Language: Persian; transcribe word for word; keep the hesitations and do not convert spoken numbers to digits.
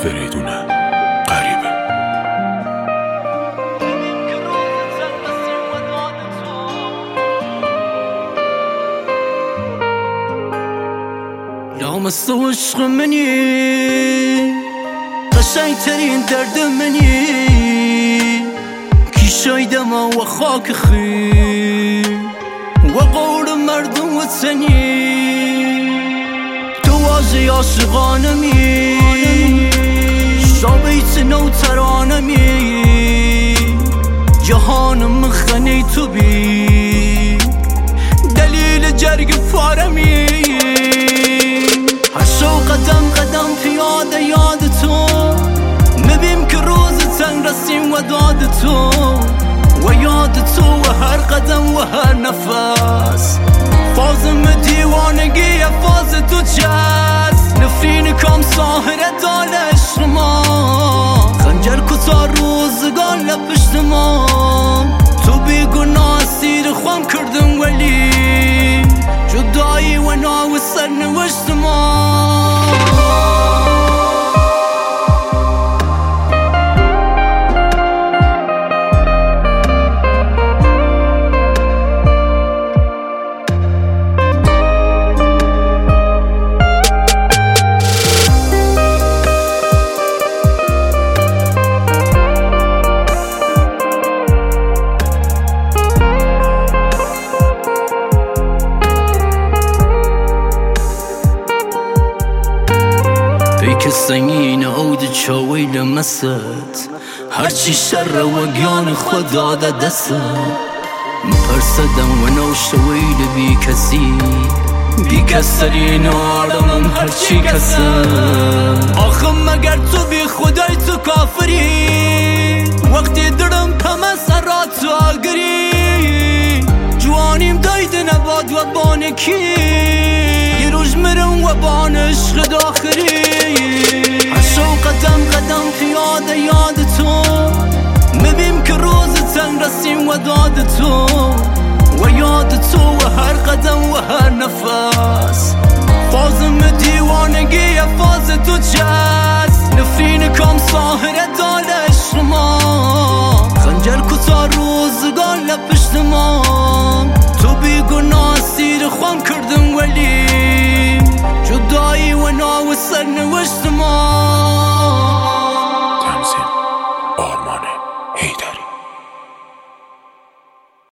فریدونه غریبه. لامست و عشق منی، قشنگ ترین درد منی، کیشای دما و خاک خی و قول مردم و تنی. تو واژه عاشقانمی، شابیت نو ترانمی، جهانم خنی تو بی دلیل جرگ پارمی. هر شو قدم قدم پیاده یاد تو، مبیم که روز تنگ رسیم و داد تو و یاد تو و هر قدم و هر نفس. فازم دیوانگی فاز تو چست، نفرین کام ساهره دال عشق ما، خنجر کتا روزگار لپشت ما. تو بیگناه سیر خوام کردم ولی جدایی و ناو سر نوشت ما. پیک سنگین عود چاوی لمست، هرچی شر و گیان خدا ده دست. مپرسدم و نوشوی لبی کسی، بی کسرین آرامم هرچی کسم. آخم مگر تو بی خدای تو کافری، وقتی درم پمه سرات تو آگری. جوانیم داید نباد و بانکی، یه روز مرم و بان عشق داخلی. هر شو قدم قدم پیاده یاد تو، مبیم که روز تنگ رسیم و داد تو